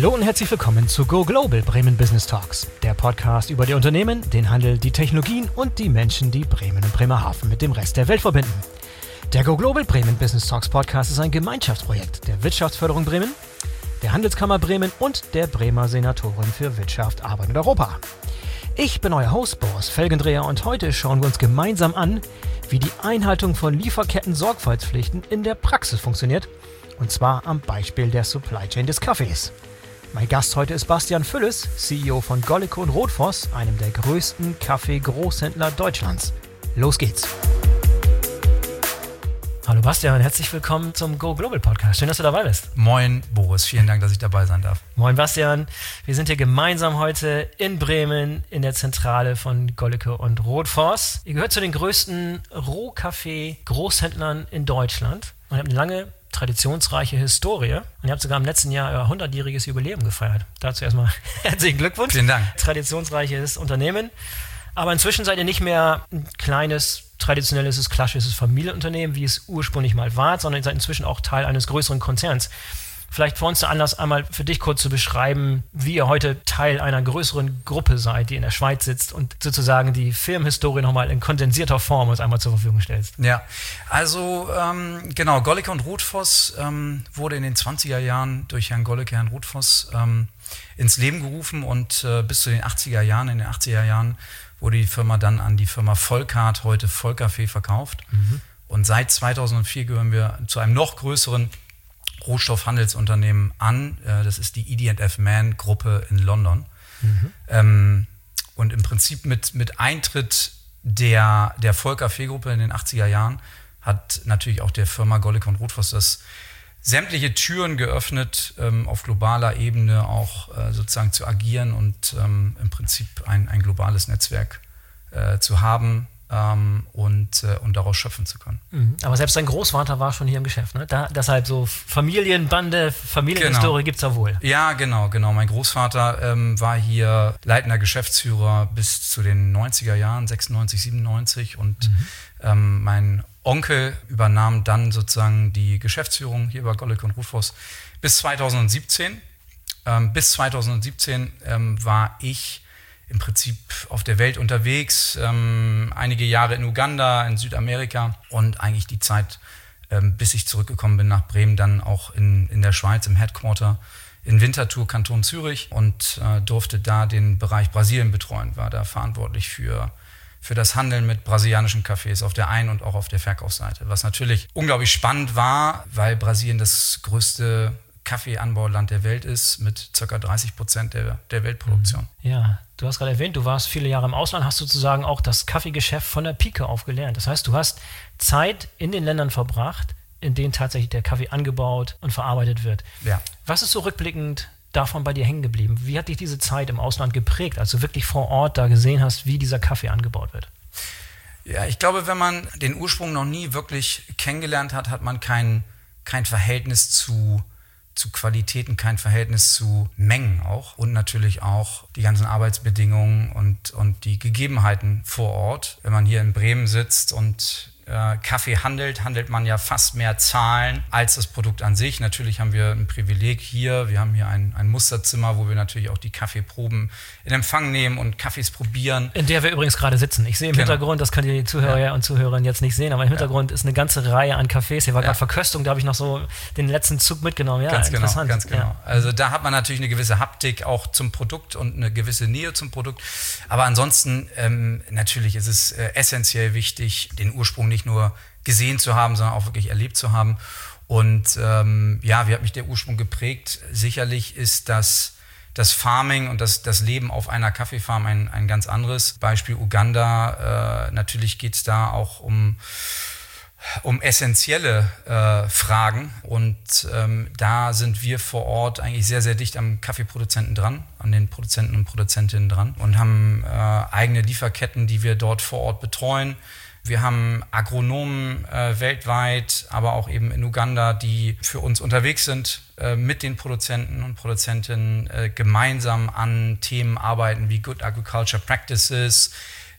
Hallo und herzlich willkommen zu Go Global Bremen Business Talks, der Podcast über die Unternehmen, den Handel, die Technologien und die Menschen, die Bremen und Bremerhaven mit dem Rest der Welt verbinden. Der Go Global Bremen Business Talks Podcast ist ein Gemeinschaftsprojekt der Wirtschaftsförderung Bremen, der Handelskammer Bremen und der Bremer Senatorin für Wirtschaft, Arbeit und Europa. Ich bin euer Host Boris Felgendreher und heute schauen wir uns gemeinsam an, wie die Einhaltung von Lieferketten-Sorgfaltspflichten in der Praxis funktioniert, und zwar am Beispiel der Supply Chain des Kaffees. Mein Gast heute ist Bastian Fülles, CEO von Gollico und Rotfoss, einem der größten Kaffee-Großhändler Deutschlands. Los geht's! Hallo Bastian, herzlich willkommen zum Go Global Podcast. Schön, dass du dabei bist. Moin Boris, vielen Dank, dass ich dabei sein darf. Moin Bastian, wir sind hier gemeinsam heute in Bremen in der Zentrale von Gollico und Rotfoss. Ihr gehört zu den größten Rohkaffee-Großhändlern in Deutschland und habt eine lange traditionsreiche Historie. Und ihr habt sogar im letzten Jahr euer 100-jähriges Jubiläum gefeiert. Dazu erstmal herzlichen Glückwunsch. Vielen Dank. Traditionsreiches Unternehmen. Aber inzwischen seid ihr nicht mehr ein kleines, traditionelles, klassisches Familienunternehmen, wie es ursprünglich mal war, sondern ihr seid inzwischen auch Teil eines größeren Konzerns. Vielleicht für uns der Anlass, einmal für dich kurz zu beschreiben, wie ihr heute Teil einer größeren Gruppe seid, die in der Schweiz sitzt und sozusagen die Firmenhistorie nochmal in kondensierter Form uns einmal zur Verfügung stellst. Ja, also genau, Gollico und Rotfoss wurde in den 20er Jahren durch Herrn Gollico, Herrn Rotfoss ins Leben gerufen und bis zu den 80er Jahren, in den 80er Jahren wurde die Firma dann an die Firma Volkart, heute Vollkaffee, verkauft. Und seit 2004 gehören wir zu einem noch größeren Rohstoffhandelsunternehmen an. Das ist die ED&F Man Gruppe in London. Und im Prinzip mit Eintritt der Vollkaffee-Gruppe in den 80er Jahren hat natürlich auch der Firma Gollico und Rotfoss das sämtliche Türen geöffnet, auf globaler Ebene auch sozusagen zu agieren und im Prinzip ein globales Netzwerk zu haben und daraus schöpfen zu können. Aber selbst dein Großvater war schon hier im Geschäft, ne? Deshalb so Familienbande, Familienhistorie gibt's ja wohl. Ja, genau. Mein Großvater war hier leitender Geschäftsführer bis zu den 90er Jahren, 96, 97 und mein Onkel übernahm dann sozusagen die Geschäftsführung hier bei Gollico und Rotfoss bis 2017. Bis 2017 war ich im Prinzip auf der Welt unterwegs, einige Jahre in Uganda, in Südamerika und eigentlich die Zeit, bis ich zurückgekommen bin nach Bremen, dann auch in der Schweiz im Headquarter in Winterthur, Kanton Zürich und durfte da den Bereich Brasilien betreuen, war da verantwortlich für das Handeln mit brasilianischen Cafés auf der Ein- und auch auf der Verkaufsseite. Was natürlich unglaublich spannend war, weil Brasilien das größte Kaffeeanbauland der Welt ist, mit ca. 30% der Weltproduktion. Ja, du hast gerade erwähnt, du warst viele Jahre im Ausland, hast sozusagen auch das Kaffeegeschäft von der Pike auf gelernt. Das heißt, du hast Zeit in den Ländern verbracht, in denen tatsächlich der Kaffee angebaut und verarbeitet wird. Ja. Was ist so rückblickend davon bei dir hängen geblieben? Wie hat dich diese Zeit im Ausland geprägt, als du wirklich vor Ort da gesehen hast, wie dieser Kaffee angebaut wird? Ja, ich glaube, wenn man den Ursprung noch nie wirklich kennengelernt hat, hat man kein Verhältnis zu Qualitäten, kein Verhältnis zu Mengen auch und natürlich auch die ganzen Arbeitsbedingungen und die Gegebenheiten vor Ort. Wenn man hier in Bremen sitzt und Kaffee handelt man ja fast mehr Zahlen als das Produkt an sich. Natürlich haben wir ein Privileg hier. Wir haben hier ein Musterzimmer, wo wir natürlich auch die Kaffeeproben in Empfang nehmen und Kaffees probieren. In der wir übrigens gerade sitzen. Ich sehe im Hintergrund, das können die Zuhörer und Zuhörerinnen jetzt nicht sehen, aber im Hintergrund ist eine ganze Reihe an Cafés. Hier war gerade Verköstung, da habe ich noch so den letzten Zug mitgenommen. Ja, ganz interessant. Ganz genau. Ja. Also da hat man natürlich eine gewisse Haptik auch zum Produkt und eine gewisse Nähe zum Produkt. Aber ansonsten natürlich ist es essentiell wichtig, den Ursprung nicht nur gesehen zu haben, sondern auch wirklich erlebt zu haben. Und wie hat mich der Ursprung geprägt? Sicherlich ist das Farming und das Leben auf einer Kaffeefarm ein ganz anderes. Beispiel Uganda, natürlich geht es da auch um essentielle Fragen und da sind wir vor Ort eigentlich sehr, sehr dicht am Kaffeeproduzenten dran, an den Produzenten und Produzentinnen dran und haben eigene Lieferketten, die wir dort vor Ort betreuen. Wir haben Agronomen weltweit, aber auch eben in Uganda, die für uns unterwegs sind, mit den Produzenten und Produzentinnen gemeinsam an Themen arbeiten wie Good Agriculture Practices,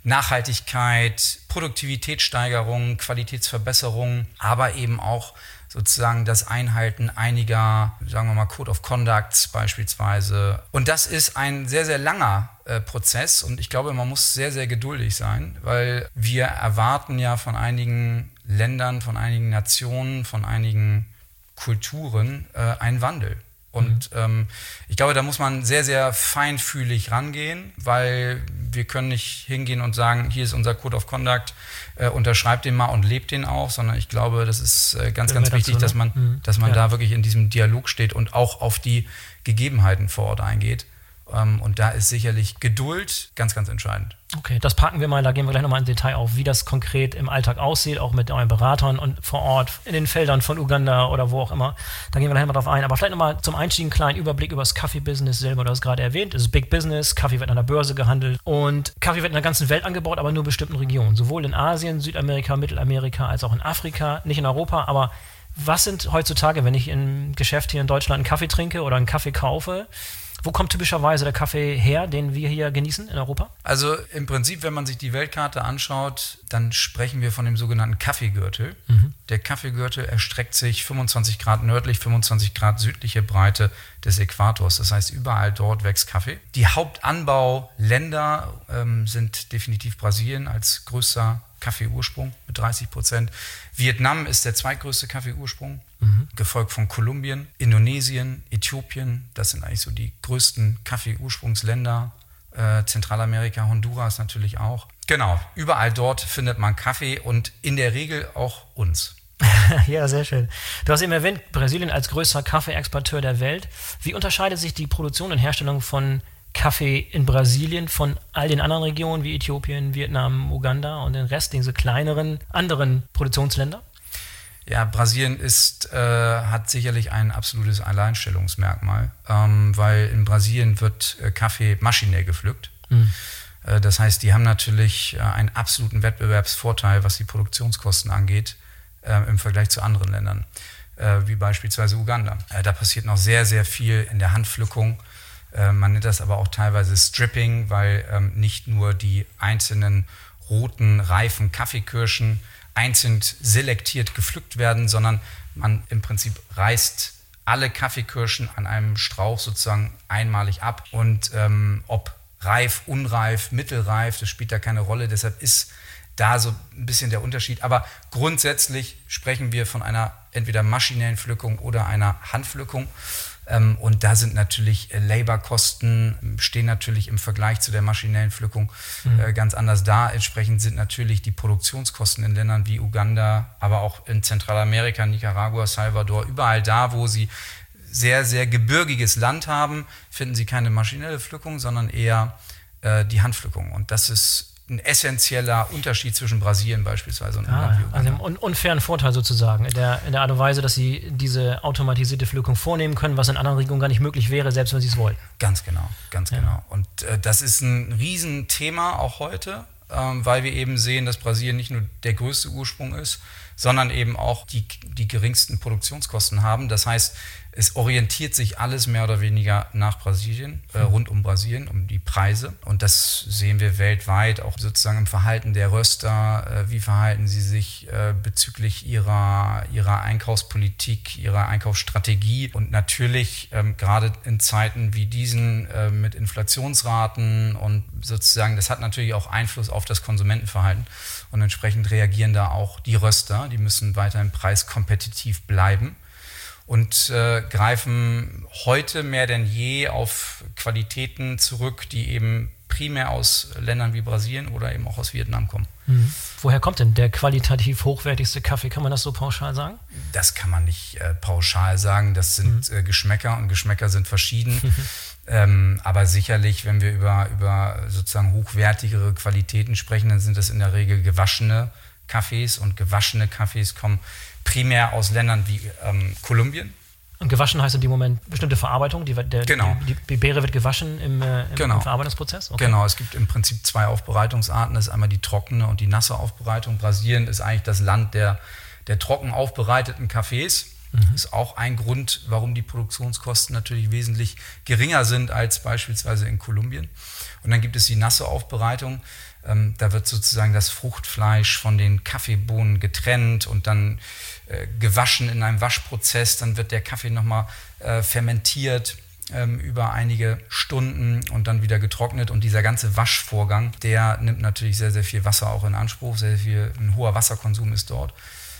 Nachhaltigkeit, Produktivitätssteigerung, Qualitätsverbesserung, aber eben auch sozusagen das Einhalten einiger, sagen wir mal, Code of Conducts beispielsweise. Und das ist ein sehr, sehr langer Prozess und ich glaube, man muss sehr, sehr geduldig sein, weil wir erwarten ja von einigen Ländern, von einigen Nationen, von einigen Kulturen einen Wandel. Und ich glaube, da muss man sehr, sehr feinfühlig rangehen, weil wir können nicht hingehen und sagen, hier ist unser Code of Conduct, unterschreibt den mal und lebt den auch, sondern ich glaube, das ist ganz, ganz wichtig, dass man da wirklich in diesem Dialog steht und auch auf die Gegebenheiten vor Ort eingeht. Und da ist sicherlich Geduld ganz, ganz entscheidend. Okay, das packen wir mal, da gehen wir gleich nochmal ins Detail auf, wie das konkret im Alltag aussieht, auch mit euren Beratern und vor Ort in den Feldern von Uganda oder wo auch immer. Da gehen wir gleich mal drauf ein. Aber vielleicht nochmal zum Einstieg einen kleinen Überblick über das Kaffee-Business selber. Du hast es gerade erwähnt, es ist Big Business, Kaffee wird an der Börse gehandelt und Kaffee wird in der ganzen Welt angebaut, aber nur in bestimmten Regionen. Sowohl in Asien, Südamerika, Mittelamerika als auch in Afrika, nicht in Europa, aber was sind heutzutage, wenn ich im Geschäft hier in Deutschland einen Kaffee trinke oder einen Kaffee kaufe, wo kommt typischerweise der Kaffee her, den wir hier genießen in Europa? Also im Prinzip, wenn man sich die Weltkarte anschaut, dann sprechen wir von dem sogenannten Kaffeegürtel. Der Kaffeegürtel erstreckt sich 25 Grad nördlich, 25 Grad südliche Breite des Äquators. Das heißt, überall dort wächst Kaffee. Die Hauptanbauländer sind definitiv Brasilien als größter Kaffeeursprung mit 30%. Vietnam ist der zweitgrößte Kaffeeursprung, gefolgt von Kolumbien, Indonesien, Äthiopien. Das sind eigentlich so die größten Kaffeeursprungsländer. Zentralamerika, Honduras natürlich auch. Genau, überall dort findet man Kaffee und in der Regel auch uns. Ja, sehr schön. Du hast eben erwähnt, Brasilien als größter Kaffeeexporteur der Welt. Wie unterscheidet sich die Produktion und Herstellung von Kaffee in Brasilien von all den anderen Regionen wie Äthiopien, Vietnam, Uganda und den Rest, diese kleineren anderen Produktionsländer? Ja, Brasilien hat sicherlich ein absolutes Alleinstellungsmerkmal, weil in Brasilien wird Kaffee maschinell gepflückt. Das heißt, die haben natürlich einen absoluten Wettbewerbsvorteil, was die Produktionskosten angeht, im Vergleich zu anderen Ländern, wie beispielsweise Uganda. Da passiert noch sehr, sehr viel in der Handpflückung. Man nennt das aber auch teilweise Stripping, weil nicht nur die einzelnen roten, reifen Kaffeekirschen einzeln selektiert gepflückt werden, sondern man im Prinzip reißt alle Kaffeekirschen an einem Strauch sozusagen einmalig ab. Und ob reif, unreif, mittelreif, das spielt da keine Rolle. Deshalb ist da so ein bisschen der Unterschied. Aber grundsätzlich sprechen wir von einer entweder maschinellen Pflückung oder einer Handpflückung. Und da sind natürlich Laborkosten, stehen natürlich im Vergleich zu der maschinellen Pflückung ganz anders da. Entsprechend sind natürlich die Produktionskosten in Ländern wie Uganda, aber auch in Zentralamerika, Nicaragua, Salvador, überall da, wo sie sehr, sehr gebirgiges Land haben, finden sie keine maschinelle Pflückung, sondern eher die Handpflückung. Und das ist ein essentieller Unterschied zwischen Brasilien beispielsweise und Uganda. Also einen unfairen Vorteil sozusagen, in der Art und Weise, dass sie diese automatisierte Pflückung vornehmen können, was in anderen Regionen gar nicht möglich wäre, selbst wenn sie es wollten. Ganz genau, ganz genau. Und das ist ein Riesenthema auch heute, weil wir eben sehen, dass Brasilien nicht nur der größte Ursprung ist, sondern eben auch die geringsten Produktionskosten haben. Das heißt, es orientiert sich alles mehr oder weniger nach Brasilien, rund um Brasilien, um die Preise. Und das sehen wir weltweit, auch sozusagen im Verhalten der Röster. Wie verhalten sie sich bezüglich ihrer Einkaufspolitik, ihrer Einkaufsstrategie? Und natürlich, gerade in Zeiten wie diesen mit Inflationsraten und sozusagen, das hat natürlich auch Einfluss auf das Konsumentenverhalten. Und entsprechend reagieren da auch die Röster. Die müssen weiterhin preiskompetitiv bleiben. Und greifen heute mehr denn je auf Qualitäten zurück, die eben primär aus Ländern wie Brasilien oder eben auch aus Vietnam kommen. Woher kommt denn der qualitativ hochwertigste Kaffee? Kann man das so pauschal sagen? Das kann man nicht pauschal sagen. Das sind Geschmäcker und Geschmäcker sind verschieden. Aber sicherlich, wenn wir über sozusagen hochwertigere Qualitäten sprechen, dann sind das in der Regel gewaschene Kaffees. Und gewaschene Kaffees kommen primär aus Ländern wie Kolumbien. Und gewaschen heißt in dem Moment bestimmte Verarbeitung? Die Beere wird gewaschen im Verarbeitungsprozess? Okay. Genau, es gibt im Prinzip zwei Aufbereitungsarten. Das ist einmal die trockene und die nasse Aufbereitung. Brasilien ist eigentlich das Land der trocken aufbereiteten Kaffees. Das ist auch ein Grund, warum die Produktionskosten natürlich wesentlich geringer sind als beispielsweise in Kolumbien. Und dann gibt es die nasse Aufbereitung. Da wird sozusagen das Fruchtfleisch von den Kaffeebohnen getrennt und dann gewaschen in einem Waschprozess. Dann wird der Kaffee nochmal fermentiert über einige Stunden und dann wieder getrocknet. Und dieser ganze Waschvorgang, der nimmt natürlich sehr, sehr viel Wasser auch in Anspruch. Ein hoher Wasserkonsum ist dort.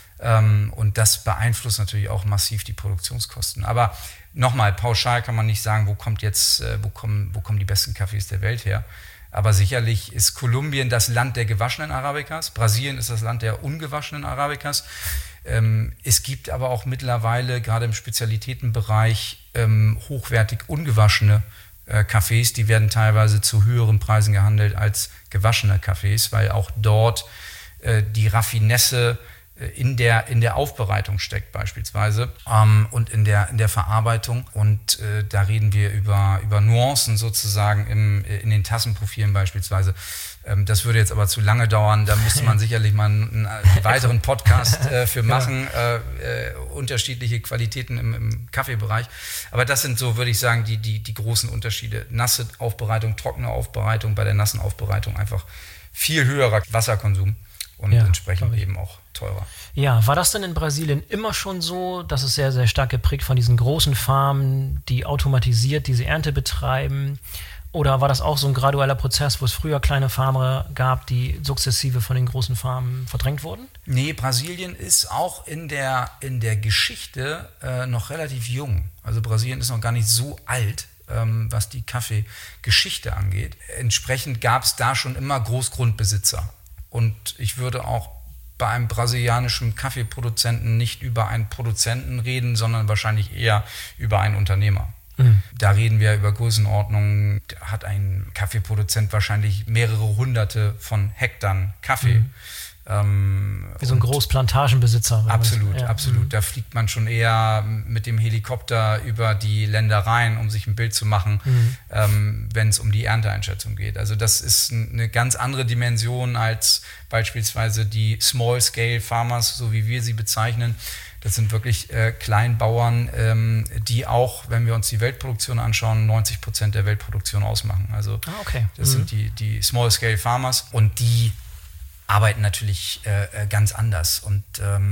Und das beeinflusst natürlich auch massiv die Produktionskosten. Aber nochmal, pauschal kann man nicht sagen, wo kommen die besten Kaffees der Welt her. Aber sicherlich ist Kolumbien das Land der gewaschenen Arabikas. Brasilien ist das Land der ungewaschenen Arabikas. Es gibt aber auch mittlerweile, gerade im Spezialitätenbereich, hochwertig ungewaschene Kaffees. Die werden teilweise zu höheren Preisen gehandelt als gewaschene Kaffees, weil auch dort die Raffinesse in der Aufbereitung steckt beispielsweise und in der Verarbeitung. Und da reden wir über Nuancen sozusagen in den Tassenprofilen beispielsweise. Das würde jetzt aber zu lange dauern. Da müsste man sicherlich mal einen weiteren Podcast für machen. Unterschiedliche Qualitäten im Kaffeebereich. Aber das sind so, würde ich sagen, die großen Unterschiede. Nasse Aufbereitung, trockene Aufbereitung. Bei der nassen Aufbereitung einfach viel höherer Wasserkonsum und entsprechend eben auch teurer. Ja, war das denn in Brasilien immer schon so, dass es sehr, sehr stark geprägt von diesen großen Farmen, die automatisiert diese Ernte betreiben? Oder war das auch so ein gradueller Prozess, wo es früher kleine Farmer gab, die sukzessive von den großen Farmen verdrängt wurden? Nee, Brasilien ist auch in der Geschichte noch relativ jung. Also Brasilien ist noch gar nicht so alt, was die Kaffeegeschichte angeht. Entsprechend gab es da schon immer Großgrundbesitzer. Und ich würde auch bei einem brasilianischen Kaffeeproduzenten nicht über einen Produzenten reden, sondern wahrscheinlich eher über einen Unternehmer. Da reden wir über Größenordnungen. Da hat ein Kaffeeproduzent wahrscheinlich mehrere hunderte von Hektar Kaffee. Wie so ein Großplantagenbesitzer. Absolut, absolut. Da fliegt man schon eher mit dem Helikopter über die Ländereien, um sich ein Bild zu machen, wenn es um die Ernteeinschätzung geht. Also das ist eine ganz andere Dimension als beispielsweise die Small-Scale Farmers, so wie wir sie bezeichnen. Das sind wirklich Kleinbauern, die auch, wenn wir uns die Weltproduktion anschauen, 90% der Weltproduktion ausmachen. Also das sind die Small-Scale Farmers und die arbeiten natürlich ganz anders und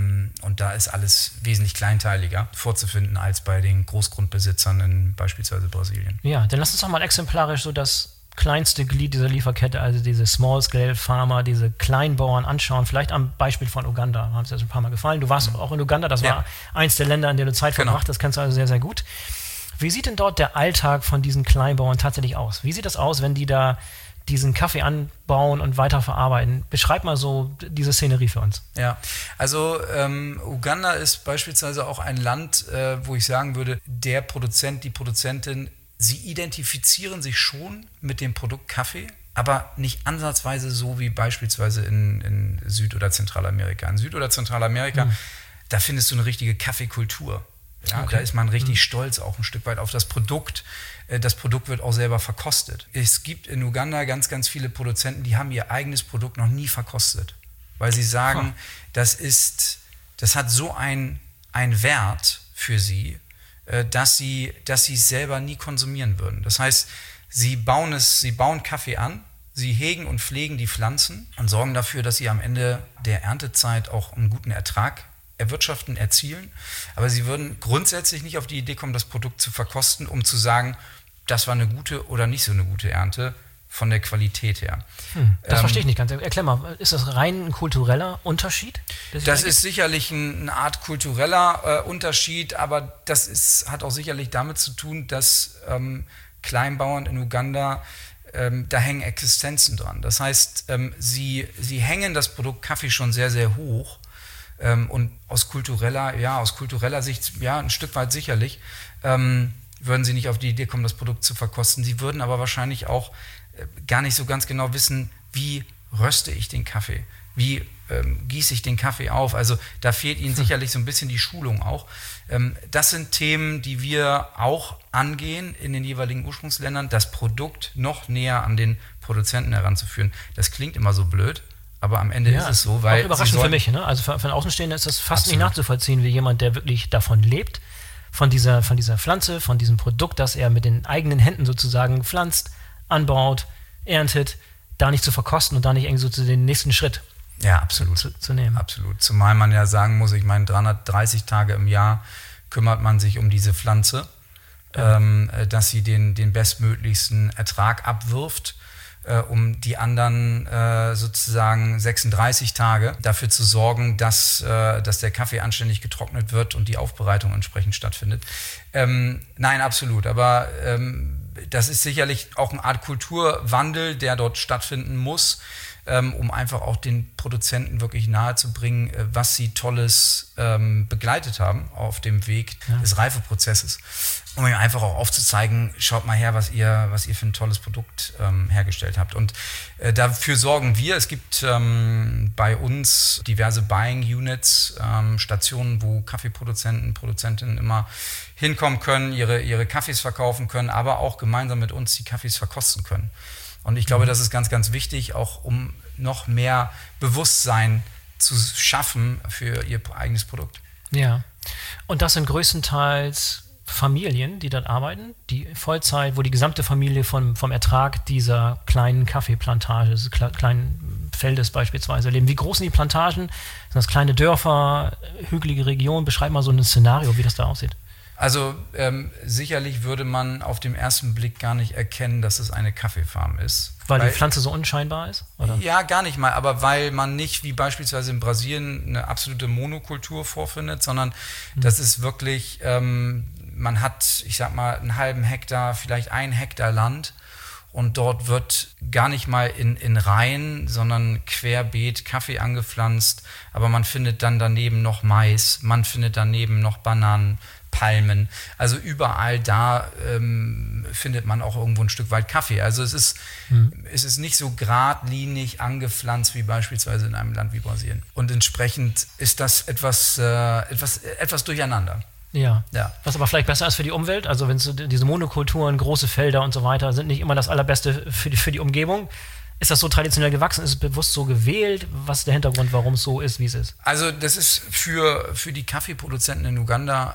da ist alles wesentlich kleinteiliger vorzufinden als bei den Großgrundbesitzern in beispielsweise Brasilien. Ja, dann lass uns doch mal exemplarisch so das kleinste Glied dieser Lieferkette, also diese Small-Scale-Farmer, diese Kleinbauern anschauen, vielleicht am Beispiel von Uganda, haben es ja schon ein paar Mal gefallen. Du warst auch in Uganda, das war eins der Länder, in denen du Zeit verbracht hast, das kennst du also sehr, sehr gut. Wie sieht denn dort der Alltag von diesen Kleinbauern tatsächlich aus? Wie sieht das aus, wenn die da diesen Kaffee anbauen und weiterverarbeiten? Beschreib mal so diese Szenerie für uns. Ja, also Uganda ist beispielsweise auch ein Land, wo ich sagen würde, der Produzent, die Produzentin, sie identifizieren sich schon mit dem Produkt Kaffee, aber nicht ansatzweise so wie beispielsweise in Süd- oder Zentralamerika. In Süd- oder Zentralamerika, da findest du eine richtige Kaffeekultur. Ja, da ist man richtig stolz auch ein Stück weit auf das Produkt. Das Produkt wird auch selber verkostet. Es gibt in Uganda ganz, ganz viele Produzenten, die haben ihr eigenes Produkt noch nie verkostet, weil sie sagen, das hat so einen Wert für sie, dass sie es selber nie konsumieren würden. Das heißt, sie bauen Kaffee an, sie hegen und pflegen die Pflanzen und sorgen dafür, dass sie am Ende der Erntezeit auch einen guten Ertrag erzielen. Aber sie würden grundsätzlich nicht auf die Idee kommen, das Produkt zu verkosten, um zu sagen, das war eine gute oder nicht so eine gute Ernte von der Qualität her. Das verstehe ich nicht ganz. Erklär mal, ist das rein ein kultureller Unterschied? Das ist sicherlich eine Art kultureller Unterschied, aber das hat auch sicherlich damit zu tun, dass Kleinbauern in Uganda, da hängen Existenzen dran. Das heißt, sie hängen das Produkt Kaffee schon sehr, sehr hoch. Und aus kultureller Sicht, ein Stück weit sicherlich, würden sie nicht auf die Idee kommen, das Produkt zu verkosten. Sie würden aber wahrscheinlich auch gar nicht so ganz genau wissen, wie röste ich den Kaffee, wie gieße ich den Kaffee auf. Also da fehlt ihnen sicherlich so ein bisschen die Schulung auch. Das sind Themen, die wir auch angehen in den jeweiligen Ursprungsländern, das Produkt noch näher an den Produzenten heranzuführen. Das klingt immer so blöd, aber am Ende ist es so, weil... Auch überraschend für mich, ne? Also für einen Außenstehenden ist das fast nicht nachzuvollziehen, wie jemand, der wirklich davon lebt, von dieser Pflanze, von diesem Produkt, das er mit den eigenen Händen sozusagen pflanzt, anbaut, erntet, da nicht zu verkosten und da nicht irgendwie so zu den nächsten Schritt zu nehmen. Absolut. Zumal man ja sagen muss, ich meine, 330 Tage im Jahr kümmert man sich um diese Pflanze, dass sie den bestmöglichsten Ertrag abwirft, um die anderen sozusagen 36 Tage dafür zu sorgen, dass der Kaffee anständig getrocknet wird und die Aufbereitung entsprechend stattfindet. Nein, absolut. Aber das ist sicherlich auch eine Art Kulturwandel, der dort stattfinden muss, um einfach auch den Produzenten wirklich nahezubringen, was sie Tolles begleitet haben auf dem Weg des Reifeprozesses. Um ihm einfach auch aufzuzeigen, schaut mal her, was ihr für ein tolles Produkt hergestellt habt. Und dafür sorgen wir. Es gibt bei uns diverse Buying Units, Stationen, wo Kaffeeproduzenten, Produzentinnen immer hinkommen können, ihre Kaffees verkaufen können, aber auch gemeinsam mit uns die Kaffees verkosten können. Und ich glaube, das ist ganz, ganz wichtig, auch um noch mehr Bewusstsein zu schaffen für ihr eigenes Produkt. Ja, und das sind größtenteils Familien, die dort arbeiten, die Vollzeit, wo die gesamte Familie vom Ertrag dieser kleinen Kaffeeplantage, des kleinen Feldes beispielsweise leben. Wie groß sind die Plantagen? Sind das kleine Dörfer, hügelige Regionen? Beschreib mal so ein Szenario, wie das da aussieht. Also sicherlich würde man auf den ersten Blick gar nicht erkennen, dass es eine Kaffeefarm ist. Weil die Pflanze so unscheinbar ist? Oder? Ja, gar nicht mal, aber weil man nicht wie beispielsweise in Brasilien eine absolute Monokultur vorfindet, sondern das ist wirklich, man hat, ich sag mal, einen halben Hektar, vielleicht 1 Hektar Land und dort wird gar nicht mal in Reihen, sondern querbeet Kaffee angepflanzt, aber man findet dann daneben noch Mais, man findet daneben noch Bananen, Palmen, also überall da findet man auch irgendwo ein Stück weit Kaffee. Also es ist nicht so geradlinig angepflanzt wie beispielsweise in einem Land wie Brasilien. Und entsprechend ist das etwas durcheinander. Ja. Was aber vielleicht besser ist für die Umwelt, also wenn diese Monokulturen, große Felder und so weiter, sind nicht immer das Allerbeste für die Umgebung. Ist das so traditionell gewachsen? Ist es bewusst so gewählt? Was ist der Hintergrund, warum es so ist, wie es ist? Also das ist für die Kaffeeproduzenten in Uganda,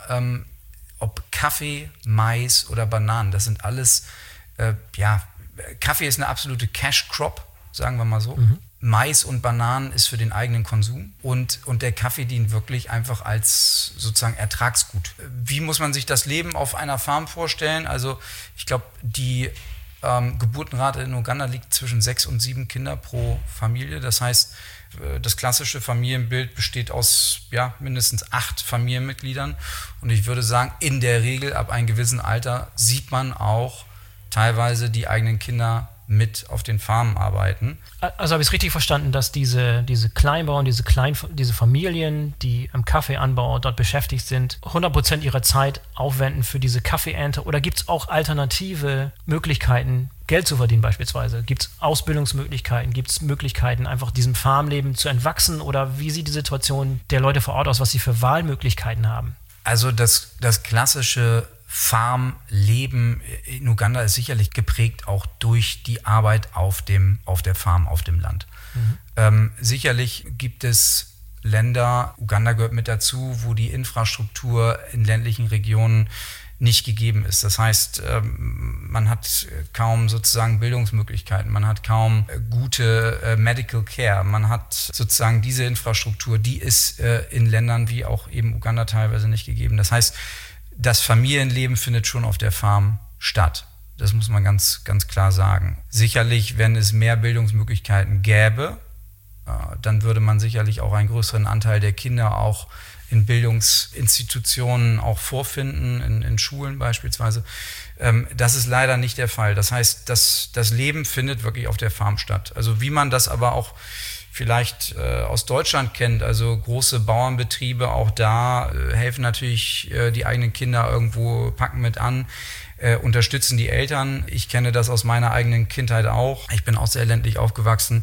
ob Kaffee, Mais oder Bananen, das sind alles, Kaffee ist eine absolute Cash-Crop, sagen wir mal so. Mais und Bananen ist für den eigenen Konsum und der Kaffee dient wirklich einfach als sozusagen Ertragsgut. Wie muss man sich das Leben auf einer Farm vorstellen? Also ich glaube, die Geburtenrate in Uganda liegt zwischen 6 und 7 Kinder pro Familie. Das heißt, das klassische Familienbild besteht aus mindestens 8 Familienmitgliedern. Und ich würde sagen, in der Regel ab einem gewissen Alter sieht man auch teilweise die eigenen Kinder mit auf den Farmen arbeiten. Also habe ich es richtig verstanden, dass diese Kleinbauern, diese Familien, die am Kaffeeanbau dort beschäftigt sind, 100% ihrer Zeit aufwenden für diese Kaffeeernte? Oder gibt es auch alternative Möglichkeiten, Geld zu verdienen beispielsweise? Gibt es Ausbildungsmöglichkeiten? Gibt es Möglichkeiten, einfach diesem Farmleben zu entwachsen? Oder wie sieht die Situation der Leute vor Ort aus, was sie für Wahlmöglichkeiten haben? Also das klassische Farmleben in Uganda ist sicherlich geprägt auch durch die Arbeit auf der Farm, auf dem Land. Sicherlich gibt es Länder, Uganda gehört mit dazu, wo die Infrastruktur in ländlichen Regionen nicht gegeben ist. Das heißt, man hat kaum sozusagen Bildungsmöglichkeiten, man hat kaum gute Medical Care, man hat sozusagen diese Infrastruktur, die ist in Ländern wie auch eben Uganda teilweise nicht gegeben. Das heißt, das Familienleben findet schon auf der Farm statt. Das muss man ganz, ganz klar sagen. Sicherlich, wenn es mehr Bildungsmöglichkeiten gäbe, dann würde man sicherlich auch einen größeren Anteil der Kinder auch in Bildungsinstitutionen auch vorfinden, in Schulen beispielsweise. Das ist leider nicht der Fall. Das heißt, das Leben findet wirklich auf der Farm statt. Also wie man das aber auch vielleicht aus Deutschland kennt, also große Bauernbetriebe, auch da helfen natürlich die eigenen Kinder irgendwo, packen mit an, unterstützen die Eltern. Ich kenne das aus meiner eigenen Kindheit auch. Ich bin auch sehr ländlich aufgewachsen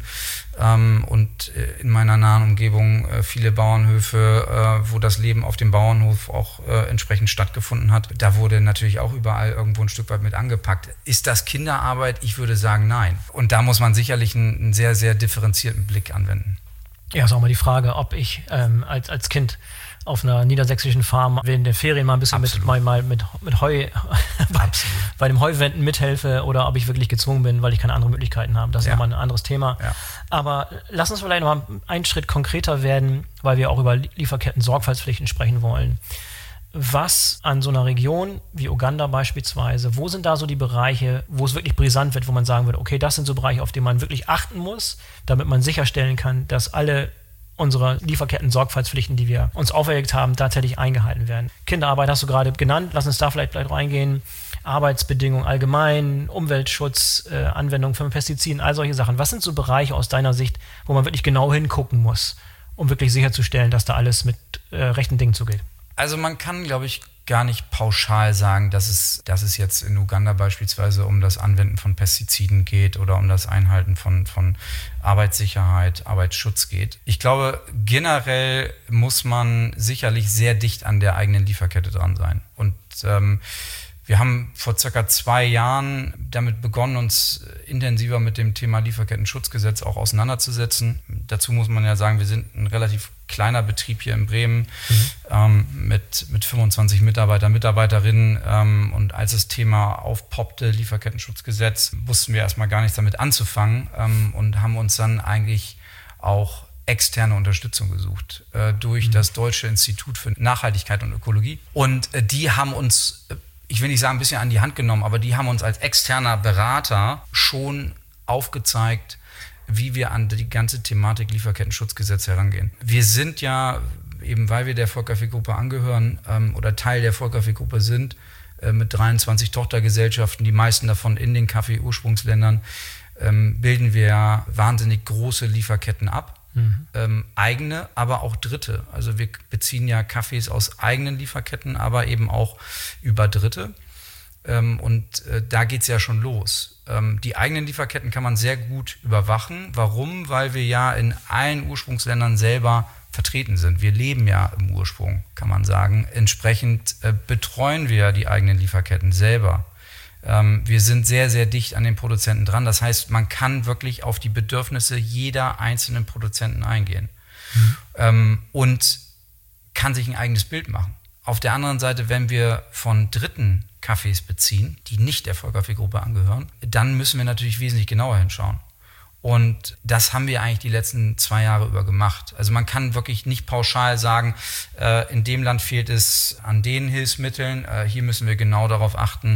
und in meiner nahen Umgebung viele Bauernhöfe, wo das Leben auf dem Bauernhof auch entsprechend stattgefunden hat. Da wurde natürlich auch überall irgendwo ein Stück weit mit angepackt. Ist das Kinderarbeit? Ich würde sagen, nein. Und da muss man sicherlich einen sehr, sehr differenzierten Blick anwenden. Ja, ist auch mal die Frage, ob ich als Kind auf einer niedersächsischen Farm während der Ferien mal ein bisschen mit Heu bei dem Heuwenden mithelfe oder ob ich wirklich gezwungen bin, weil ich keine anderen Möglichkeiten habe. Das ist nochmal ein anderes Thema. Ja. Aber lass uns vielleicht noch mal einen Schritt konkreter werden, weil wir auch über Lieferketten-Sorgfaltspflichten sprechen wollen. Was an so einer Region wie Uganda beispielsweise, wo sind da so die Bereiche, wo es wirklich brisant wird, wo man sagen würde, okay, das sind so Bereiche, auf die man wirklich achten muss, damit man sicherstellen kann, dass alle unsere Lieferketten-Sorgfaltspflichten, die wir uns auferlegt haben, tatsächlich eingehalten werden. Kinderarbeit hast du gerade genannt, lass uns da vielleicht reingehen. Arbeitsbedingungen allgemein, Umweltschutz, Anwendung von Pestiziden, all solche Sachen. Was sind so Bereiche aus deiner Sicht, wo man wirklich genau hingucken muss, um wirklich sicherzustellen, dass da alles mit rechten Dingen zugeht? Also man kann, glaube ich, gar nicht pauschal sagen, dass es jetzt in Uganda beispielsweise um das Anwenden von Pestiziden geht oder um das Einhalten von Arbeitssicherheit, Arbeitsschutz geht. Ich glaube, generell muss man sicherlich sehr dicht an der eigenen Lieferkette dran sein. Und wir haben vor circa 2 Jahren damit begonnen, uns intensiver mit dem Thema Lieferkettenschutzgesetz auch auseinanderzusetzen. Dazu muss man ja sagen, wir sind ein relativ kleiner Betrieb hier in Bremen mit 25 Mitarbeiterinnen. Und als das Thema aufpoppte, Lieferkettenschutzgesetz, wussten wir erstmal gar nichts damit anzufangen und haben uns dann eigentlich auch externe Unterstützung gesucht durch das Deutsche Institut für Nachhaltigkeit und Ökologie. Und die haben uns, ich will nicht sagen ein bisschen an die Hand genommen, aber die haben uns als externer Berater schon aufgezeigt, wie wir an die ganze Thematik Lieferkettenschutzgesetz herangehen. Wir sind ja, eben weil wir der Vollkaffeegruppe angehören oder Teil der Vollkaffeegruppe sind, mit 23 Tochtergesellschaften, die meisten davon in den Kaffee-Ursprungsländern, bilden wir ja wahnsinnig große Lieferketten ab. Eigene, aber auch Dritte. Also wir beziehen ja Kaffees aus eigenen Lieferketten, aber eben auch über Dritte. Da geht es ja schon los. Die eigenen Lieferketten kann man sehr gut überwachen. Warum? Weil wir ja in allen Ursprungsländern selber vertreten sind. Wir leben ja im Ursprung, kann man sagen. Entsprechend betreuen wir die eigenen Lieferketten selber. Wir sind sehr, sehr dicht an den Produzenten dran. Das heißt, man kann wirklich auf die Bedürfnisse jeder einzelnen Produzenten eingehen und kann sich ein eigenes Bild machen. Auf der anderen Seite, wenn wir von Dritten Kaffees beziehen, die nicht der Vollkaffeegruppe angehören, dann müssen wir natürlich wesentlich genauer hinschauen. Und das haben wir eigentlich die letzten 2 Jahre über gemacht. Also man kann wirklich nicht pauschal sagen, in dem Land fehlt es an den Hilfsmitteln. Hier müssen wir genau darauf achten,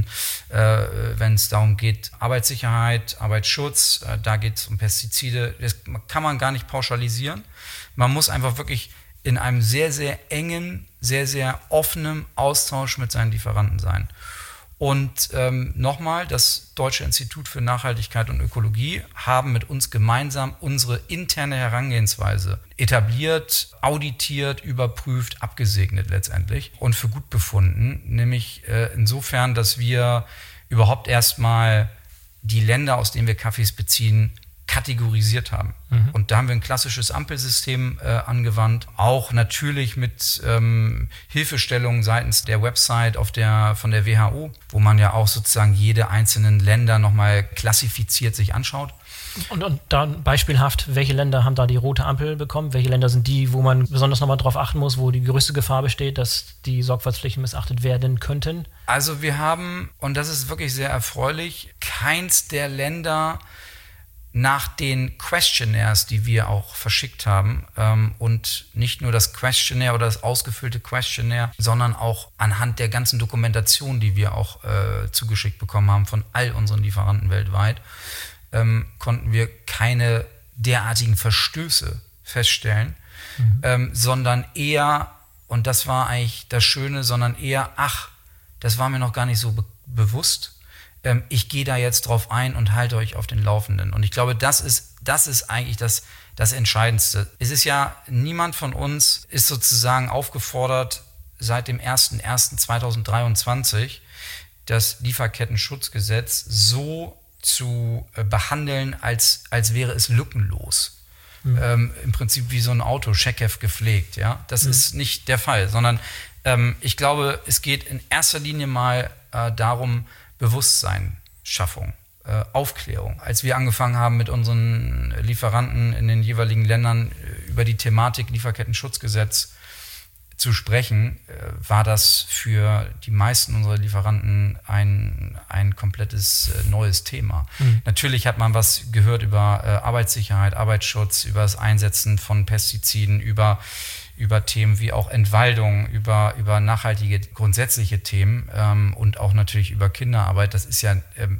wenn es darum geht, Arbeitssicherheit, Arbeitsschutz, da geht es um Pestizide. Das kann man gar nicht pauschalisieren. Man muss einfach wirklich in einem sehr, sehr engen, sehr, sehr offenen Austausch mit seinen Lieferanten sein. Und nochmal, das Deutsche Institut für Nachhaltigkeit und Ökologie haben mit uns gemeinsam unsere interne Herangehensweise etabliert, auditiert, überprüft, abgesegnet letztendlich und für gut befunden. Nämlich insofern, dass wir überhaupt erstmal die Länder, aus denen wir Kaffees beziehen, kategorisiert haben. Und da haben wir ein klassisches Ampelsystem angewandt, auch natürlich mit Hilfestellungen seitens der Website von der WHO, wo man ja auch sozusagen jede einzelnen Länder nochmal klassifiziert sich anschaut. Und da beispielhaft, welche Länder haben da die rote Ampel bekommen? Welche Länder sind die, wo man besonders nochmal drauf achten muss, wo die größte Gefahr besteht, dass die Sorgfaltspflichten missachtet werden könnten? Also wir haben, und das ist wirklich sehr erfreulich, keins der Länder nach den Questionnaires, die wir auch verschickt haben, und nicht nur das Questionnaire oder das ausgefüllte Questionnaire, sondern auch anhand der ganzen Dokumentation, die wir auch zugeschickt bekommen haben von all unseren Lieferanten weltweit, konnten wir keine derartigen Verstöße feststellen, sondern eher, und das war eigentlich das Schöne, sondern eher, das war mir noch gar nicht so bewusst. Ich gehe da jetzt drauf ein und halte euch auf den Laufenden. Und ich glaube, das ist eigentlich das Entscheidendste. Es ist ja, niemand von uns ist sozusagen aufgefordert, seit dem 01.01.2023 das Lieferkettenschutzgesetz so zu behandeln, als wäre es lückenlos. Im Prinzip wie so ein Auto, Checkheft gepflegt. Ja? Das ist nicht der Fall, sondern ich glaube, es geht in erster Linie mal darum, Bewusstseinsschaffung. Aufklärung. Als wir angefangen haben, mit unseren Lieferanten in den jeweiligen Ländern über die Thematik Lieferkettenschutzgesetz zu sprechen, war das für die meisten unserer Lieferanten ein komplettes neues Thema. Natürlich hat man was gehört über Arbeitssicherheit, Arbeitsschutz, über das Einsetzen von Pestiziden, über Themen wie auch Entwaldung, über nachhaltige grundsätzliche Themen und auch natürlich über Kinderarbeit. Das ist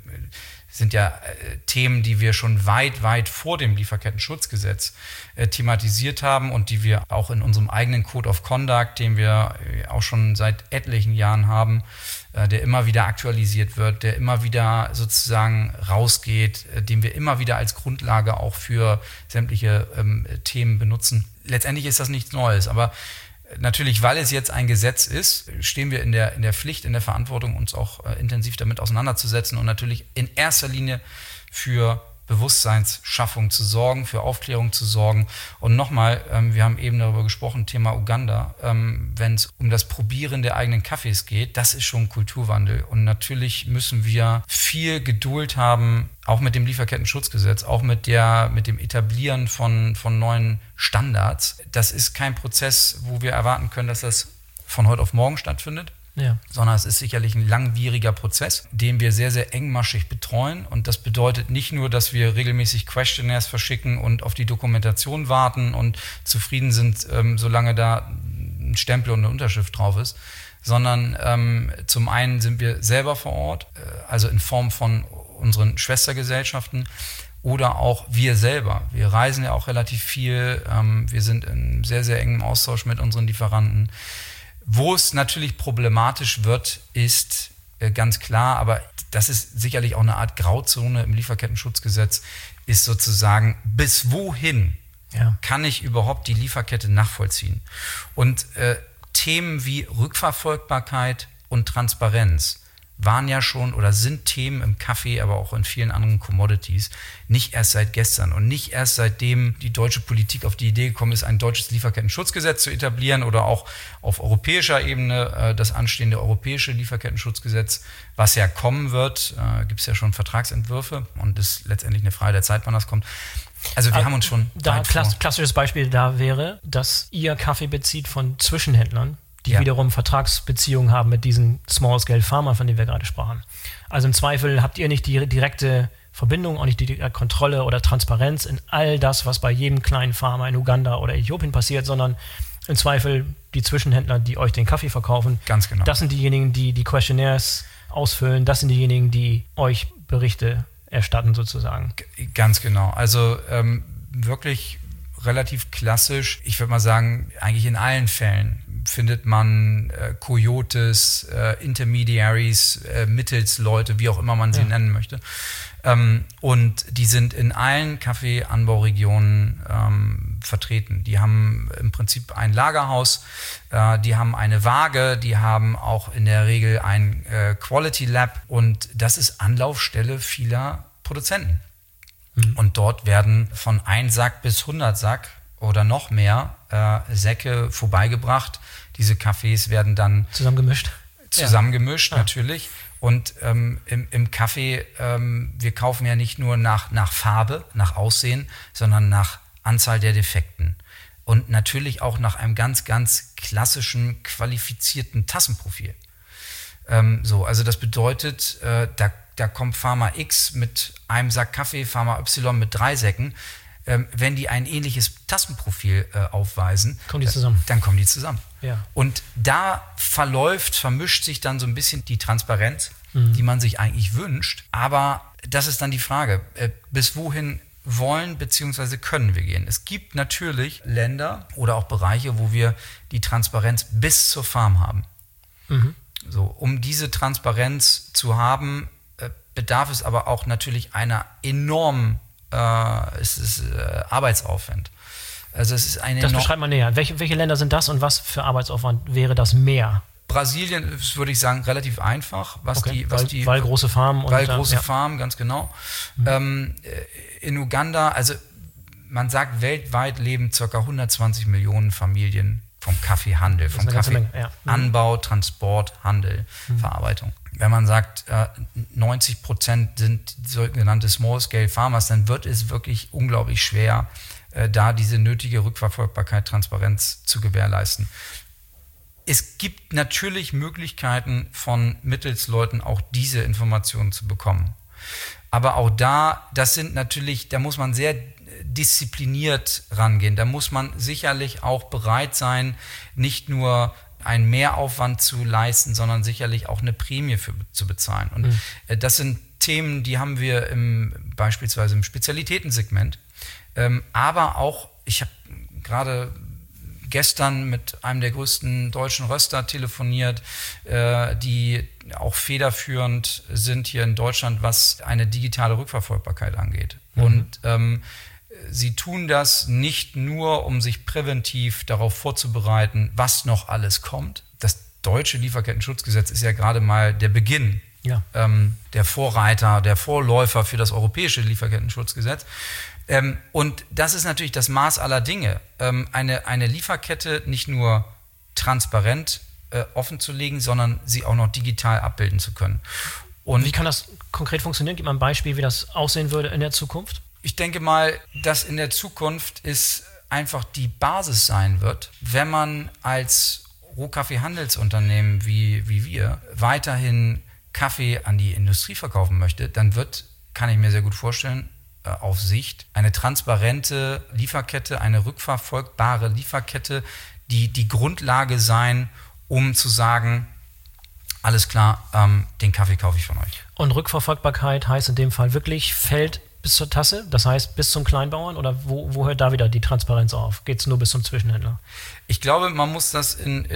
sind ja Themen, die wir schon weit vor dem Lieferkettenschutzgesetz thematisiert haben und die wir auch in unserem eigenen Code of Conduct, den wir auch schon seit etlichen Jahren haben, der immer wieder aktualisiert wird, der immer wieder sozusagen rausgeht, den wir immer wieder als Grundlage auch für sämtliche Themen benutzen. Letztendlich ist das nichts Neues, aber natürlich, weil es jetzt ein Gesetz ist, stehen wir in der Pflicht, in der Verantwortung, uns auch intensiv damit auseinanderzusetzen und natürlich in erster Linie für Bewusstseinsschaffung zu sorgen, für Aufklärung zu sorgen. Und nochmal, wir haben eben darüber gesprochen, Thema Uganda, wenn es um das Probieren der eigenen Kaffees geht, das ist schon Kulturwandel. Und natürlich müssen wir viel Geduld haben, auch mit dem Lieferkettenschutzgesetz, auch mit dem Etablieren von neuen Standards. Das ist kein Prozess, wo wir erwarten können, dass das von heute auf morgen stattfindet. Ja. Sondern es ist sicherlich ein langwieriger Prozess, den wir sehr, sehr engmaschig betreuen. Und das bedeutet nicht nur, dass wir regelmäßig Questionnaires verschicken und auf die Dokumentation warten und zufrieden sind, solange da ein Stempel und eine Unterschrift drauf ist, sondern zum einen sind wir selber vor Ort, also in Form von unseren Schwestergesellschaften, oder auch wir selber. Wir reisen ja auch relativ viel, wir sind in sehr, sehr engem Austausch mit unseren Lieferanten. Wo es natürlich problematisch wird, ist ganz klar, aber das ist sicherlich auch eine Art Grauzone im Lieferkettenschutzgesetz, ist sozusagen, bis wohin kann ich überhaupt die Lieferkette nachvollziehen? Und Themen wie Rückverfolgbarkeit und Transparenz waren ja schon oder sind Themen im Kaffee, aber auch in vielen anderen Commodities, nicht erst seit gestern und nicht erst seitdem die deutsche Politik auf die Idee gekommen ist, ein deutsches Lieferkettenschutzgesetz zu etablieren oder auch auf europäischer Ebene das anstehende europäische Lieferkettenschutzgesetz, was ja kommen wird, gibt es ja schon Vertragsentwürfe und ist letztendlich eine Frage der Zeit, wann das kommt. Also wir haben uns schon... Klassisches Beispiel da wäre, dass ihr Kaffee bezieht von Zwischenhändlern, die wiederum Vertragsbeziehungen haben mit diesen Small-Scale-Farmer, von denen wir gerade sprachen. Also im Zweifel habt ihr nicht die direkte Verbindung, auch nicht die Kontrolle oder Transparenz in all das, was bei jedem kleinen Farmer in Uganda oder Äthiopien passiert, sondern im Zweifel die Zwischenhändler, die euch den Kaffee verkaufen. Ganz genau. Das sind diejenigen, die die Questionnaires ausfüllen. Das sind diejenigen, die euch Berichte erstatten sozusagen. Ganz genau. Also wirklich relativ klassisch. Ich würde mal sagen, eigentlich in allen Fällen findet man Coyotes, Intermediaries, Mittelsleute, wie auch immer man sie nennen möchte. Und die sind in allen Kaffeeanbauregionen vertreten. Die haben im Prinzip ein Lagerhaus, die haben eine Waage, die haben auch in der Regel ein Quality Lab und das ist Anlaufstelle vieler Produzenten. Und dort werden von 1 Sack bis 100 Sack oder noch mehr Säcke vorbeigebracht. Diese Kaffees werden dann zusammengemischt, natürlich. Und im Kaffee, wir kaufen ja nicht nur nach Farbe, nach Aussehen, sondern nach Anzahl der Defekten. Und natürlich auch nach einem ganz, ganz klassischen, qualifizierten Tassenprofil. Also das bedeutet, da kommt Farmer X mit einem Sack Kaffee, Farmer Y mit 3 Säcken. Wenn die ein ähnliches Tassenprofil aufweisen, dann kommen die zusammen. Ja. Und da vermischt sich dann so ein bisschen die Transparenz, die man sich eigentlich wünscht. Aber das ist dann die Frage, bis wohin wollen bzw. können wir gehen? Es gibt natürlich Länder oder auch Bereiche, wo wir die Transparenz bis zur Farm haben. So, um diese Transparenz zu haben, bedarf es aber auch natürlich einer enormen Arbeitsaufwand. Also es ist eine. Das beschreibt man näher. Welche Länder sind das und was für Arbeitsaufwand wäre das mehr? Brasilien ist, würde ich sagen, relativ einfach, weil große Farmen Farmen, ganz genau. In Uganda, also man sagt, weltweit leben ca. 120 Millionen Familien vom Kaffeehandel, vom Kaffeeanbau, Transport, Handel, Verarbeitung. Wenn man sagt, 90% sind sogenannte Small-Scale Farmers, dann wird es wirklich unglaublich schwer, da diese nötige Rückverfolgbarkeit, Transparenz zu gewährleisten. Es gibt natürlich Möglichkeiten von Mittelsleuten auch diese Informationen zu bekommen. Aber auch da muss man sehr diszipliniert rangehen. Da muss man sicherlich auch bereit sein, nicht nur einen Mehraufwand zu leisten, sondern sicherlich auch eine Prämie zu bezahlen. Und das sind Themen, die haben wir beispielsweise im Spezialitätensegment. Aber auch, ich habe gerade gestern mit einem der größten deutschen Röster telefoniert, die auch federführend sind hier in Deutschland, was eine digitale Rückverfolgbarkeit angeht. Und sie tun das nicht nur, um sich präventiv darauf vorzubereiten, was noch alles kommt. Das deutsche Lieferkettenschutzgesetz ist ja gerade mal der Beginn, der Vorreiter, der Vorläufer für das europäische Lieferkettenschutzgesetz. Und das ist natürlich das Maß aller Dinge, eine Lieferkette nicht nur transparent offen zu legen, sondern sie auch noch digital abbilden zu können. Und wie kann das konkret funktionieren? Gib mal ein Beispiel, wie das aussehen würde in der Zukunft. Ich denke mal, dass in der Zukunft es einfach die Basis sein wird, wenn man als Rohkaffeehandelsunternehmen wie wir weiterhin Kaffee an die Industrie verkaufen möchte, dann kann ich mir sehr gut vorstellen, auf Sicht eine transparente Lieferkette, eine rückverfolgbare Lieferkette, die Grundlage sein, um zu sagen, alles klar, den Kaffee kaufe ich von euch. Und Rückverfolgbarkeit heißt in dem Fall wirklich Feld bis zur Tasse, das heißt bis zum Kleinbauern, oder wo hört da wieder die Transparenz auf? Geht es nur bis zum Zwischenhändler? Ich glaube, man muss das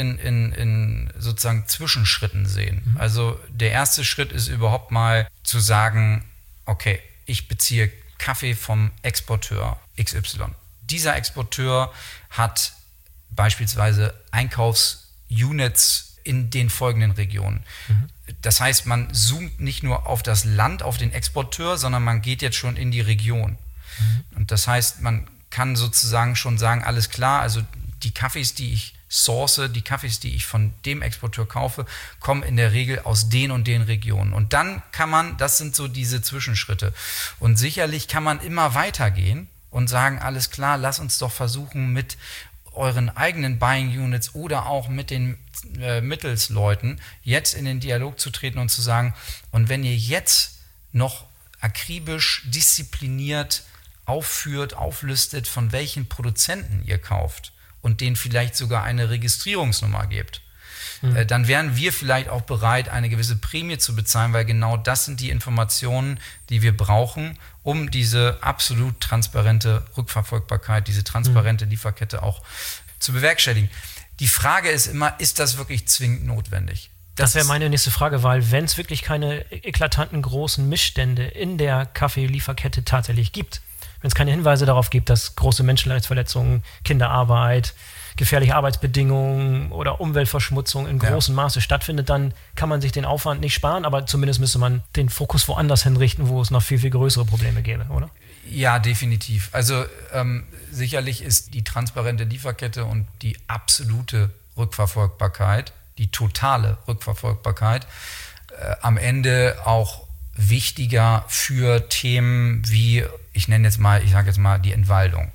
in sozusagen Zwischenschritten sehen. Also der erste Schritt ist überhaupt mal zu sagen, okay, ich beziehe Kaffee vom Exporteur XY. Dieser Exporteur hat beispielsweise Einkaufsunits in den folgenden Regionen. Das heißt, man zoomt nicht nur auf das Land, auf den Exporteur, sondern man geht jetzt schon in die Region. Und das heißt, man kann sozusagen schon sagen, alles klar, also die Kaffees, die ich source, die Kaffees, die ich von dem Exporteur kaufe, kommen in der Regel aus den und den Regionen. Und dann das sind so diese Zwischenschritte. Und sicherlich kann man immer weitergehen und sagen, alles klar, lass uns doch versuchen, mit euren eigenen Buying Units oder auch mit den Mittelsleuten jetzt in den Dialog zu treten und zu sagen, und wenn ihr jetzt noch akribisch, diszipliniert aufführt, auflistet, von welchen Produzenten ihr kauft und denen vielleicht sogar eine Registrierungsnummer gebt, dann wären wir vielleicht auch bereit, eine gewisse Prämie zu bezahlen, weil genau das sind die Informationen, die wir brauchen, um diese absolut transparente Rückverfolgbarkeit, diese transparente Lieferkette auch zu bewerkstelligen. Die Frage ist immer, ist das wirklich zwingend notwendig? Das wäre meine nächste Frage, weil wenn es wirklich keine eklatanten großen Missstände in der Kaffeelieferkette tatsächlich gibt, wenn es keine Hinweise darauf gibt, dass große Menschenrechtsverletzungen, Kinderarbeit, gefährliche Arbeitsbedingungen oder Umweltverschmutzung in großem Maße stattfindet, dann kann man sich den Aufwand nicht sparen, aber zumindest müsste man den Fokus woanders hinrichten, wo es noch viel, viel größere Probleme gäbe, oder? Ja, definitiv. Also sicherlich ist die transparente Lieferkette und die absolute Rückverfolgbarkeit, die totale Rückverfolgbarkeit am Ende auch wichtiger für Themen wie, ich sage jetzt mal die Entwaldung.